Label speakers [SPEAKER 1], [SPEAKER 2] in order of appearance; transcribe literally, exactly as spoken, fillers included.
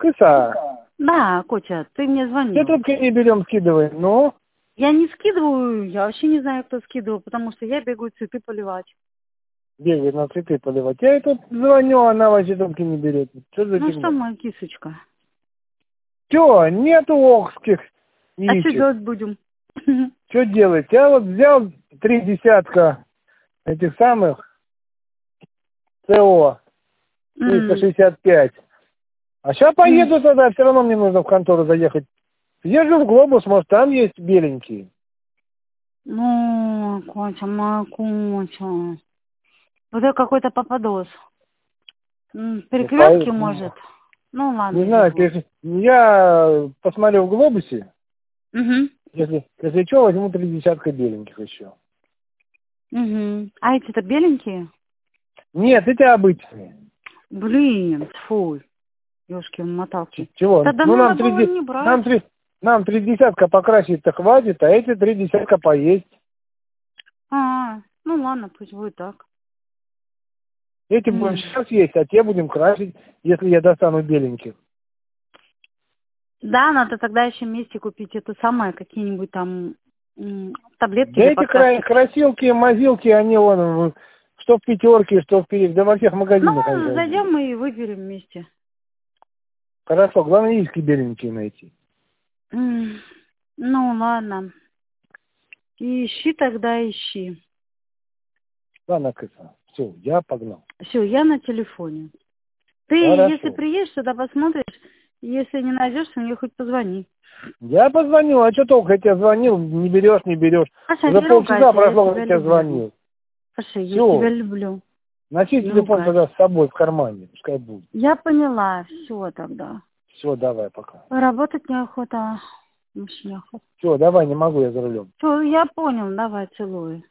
[SPEAKER 1] Кыса.
[SPEAKER 2] Да, Котя, ты мне звонил.
[SPEAKER 1] Все трубки не берем, скидывай. Ну?
[SPEAKER 2] Я не скидываю, я вообще не знаю, кто скидывал, потому что я бегаю цветы поливать.
[SPEAKER 1] Бегает на цветы поливать. Я ей тут звоню, она вообще трубки не берет. Что за
[SPEAKER 2] Ну
[SPEAKER 1] фигня?
[SPEAKER 2] что, моя кисочка?
[SPEAKER 1] Чё, нету окских
[SPEAKER 2] А что
[SPEAKER 1] яичек.
[SPEAKER 2] делать будем?
[SPEAKER 1] Что делать? Я вот взял три десятка этих самых ЦО триста шестьдесят пять. А сейчас поеду тогда, все равно мне нужно в контору заехать. Езжу в Глобус, может там есть беленькие.
[SPEAKER 2] Ну, Котя, моя Котя. Вот это какой-то попадос. М, Перекрестки,
[SPEAKER 1] Ну,
[SPEAKER 2] может? Ну, ладно.
[SPEAKER 1] не знаю,
[SPEAKER 2] забыл.
[SPEAKER 1] если- я посмотрю в Глобусе.
[SPEAKER 2] Угу.
[SPEAKER 1] Если, если что, возьму три десятка беленьких еще.
[SPEAKER 2] Угу. А эти-то беленькие?
[SPEAKER 1] Нет, эти обычные.
[SPEAKER 2] Блин, фу. Ёшкин моталки.
[SPEAKER 1] Чего?
[SPEAKER 2] Тогда
[SPEAKER 1] Ну нам
[SPEAKER 2] надо
[SPEAKER 1] три,
[SPEAKER 2] было
[SPEAKER 1] де-
[SPEAKER 2] не брать.
[SPEAKER 1] нам три, нам три десятка покрасить-то хватит, а эти три десятка поесть.
[SPEAKER 2] А, ну ладно, пусть будет так.
[SPEAKER 1] Эти
[SPEAKER 2] М.
[SPEAKER 1] будем сейчас есть, а те будем красить, если я достану беленьких.
[SPEAKER 2] Да, надо тогда еще вместе купить это самое, какие-нибудь там м, таблетки
[SPEAKER 1] Да
[SPEAKER 2] для
[SPEAKER 1] эти
[SPEAKER 2] покраски.
[SPEAKER 1] кра- красилки, мазилки, они вон, что в пятерке, что в перед, да во всех магазинах они
[SPEAKER 2] Ну,
[SPEAKER 1] продают.
[SPEAKER 2] зайдем и выберем вместе.
[SPEAKER 1] Хорошо, главное иски беленькие найти.
[SPEAKER 2] М, Ну, ладно. Ищи тогда, ищи.
[SPEAKER 1] Ладно, Кыса, все, я погнал.
[SPEAKER 2] Все, я на телефоне. Ты,
[SPEAKER 1] Хорошо.
[SPEAKER 2] если приедешь, тогда посмотришь. Если не найдешь, мне хоть позвони.
[SPEAKER 1] Я позвонил, а что толку, я тебе звонил, не берешь, не берешь.
[SPEAKER 2] Паша,
[SPEAKER 1] Уже
[SPEAKER 2] не
[SPEAKER 1] полчаса
[SPEAKER 2] ругайся, я
[SPEAKER 1] прошло,
[SPEAKER 2] тебя
[SPEAKER 1] как я тебе
[SPEAKER 2] люблю.
[SPEAKER 1] звонил.
[SPEAKER 2] Паша, я
[SPEAKER 1] Всё.
[SPEAKER 2] тебя люблю.
[SPEAKER 1] Носи
[SPEAKER 2] Не
[SPEAKER 1] телефон
[SPEAKER 2] ругайся.
[SPEAKER 1] тогда с собой в кармане, пускай будет.
[SPEAKER 2] Я поняла, все тогда.
[SPEAKER 1] Все, давай, пока.
[SPEAKER 2] Работать неохота, вообще неохота.
[SPEAKER 1] Все, давай, не могу, я за рулем.
[SPEAKER 2] Все, я понял, давай, целую.